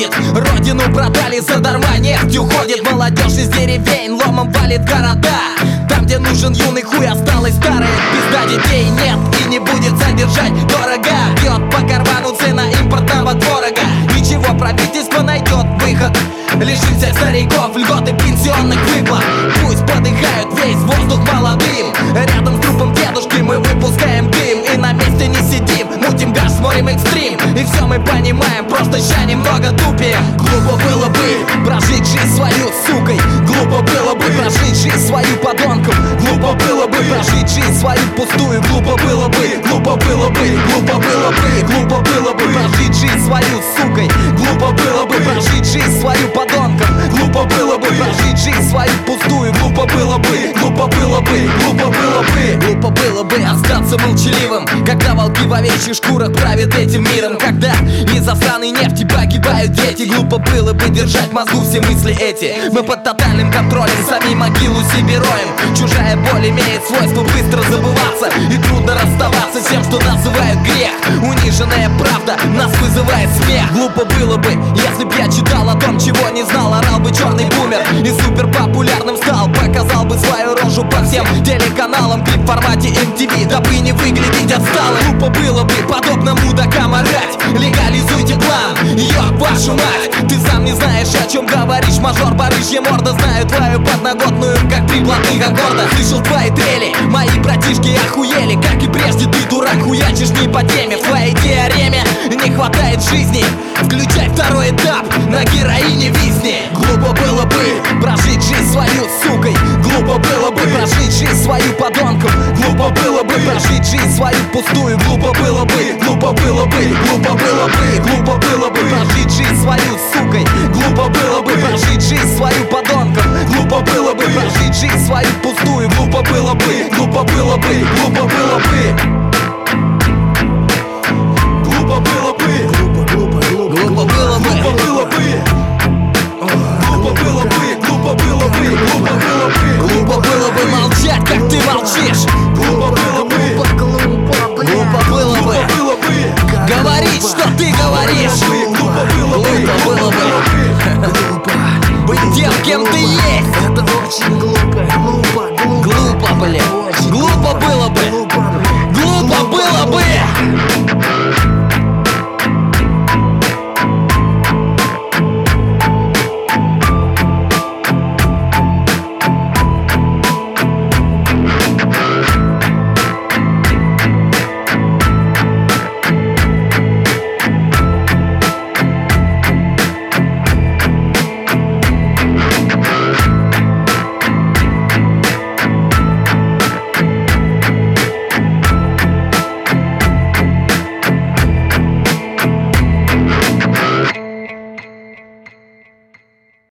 происходит. Родину продали, задарма нефть уходит. Молодежь из деревень ломом валит города. Там, где нужен юный хуй, осталось старое. Пизда, детей нет и не будет содержать дорого. Бьет по карману цена импортного творога. Ничего, правительство найдет выход. Лишим всех стариков льготы пенсионных выплат. Пусть подыхают весь воздух молодым. Рядом с трупом дедушки мы выпускаем дым. И на месте не сидим, мутим газ, смотрим экстрим. И все мы понимаем, просто ща немного тупее. Глупо было бы прожить жизнь свою сукой. Глупо было бы прожить жизнь свою подонком. Глупо было бы прожить жизнь свою пустую. Глупо было бы, глупо было бы, глупо было бы, глупо было бы прожить жизнь свою сукой. Глупо было бы прожить жизнь свою подонком. Глупо было бы прожить жизнь свою пустую. Глупо было бы, глупо было бы, глупо было бы. Глупо было бы остаться молчаливым, когда волки в овечьих шкурах правят этим миром. Когда из-за сраной нефти погибают дети. Глупо было бы держать в мозгу все мысли эти. Мы под тотальным контролем, сами могилу себе роем. Чужая боль имеет свойство быстро забываться. И трудно расставаться с тем, что называют грех. Униженная правда нас вызывает смех. Глупо было бы, если б я читал о том, чего не знал. Орал бы черный бумер и супер популярным стал. Показал бы свою рожу по всем телеканалам. Клип в формате MTV, дабы не выглядеть отсталым. Глупо было бы подобно мудакам орать. Легализуйте план, ёб вашу мать. Ты сам не знаешь, о чем говоришь. Мажор, барыжья морда, знаю твою подноготную, как три блатных аккорда. Слышал твои трели, мои братишки охуели. Как и прежде, ты дурак, хуячишь не по теме. В твоей теореме не хватает жизни. Включай второй этап, на героине визни. Глупо было бы прожить жизнь свою сукой. Глупо было бы прожить жизнь свою подонком. Глупо было бы прожить жизнь свою пустую. Глупо было бы, глупо было бы, глупо было бы, глупо было бы прожить жизнь свою сукой. Глупо было бы прожить жизнь свою подонком. Глупо было бы прожить жизнь свою пустую. Глупо было бы, глупо было бы, глупо было бы. Глупо было бы, глупо было бы, глупо было бы. Глупо было бы, глупо было бы, глупо было бы. Глупо было бы молчать, как ты молчишь. Глупо было бы, глупо было бы говорить, что ты говоришь. Глупо было бы быть тем, кем ты есть. Это очень глупо, глупо, Глупо, блин, глупо было бы.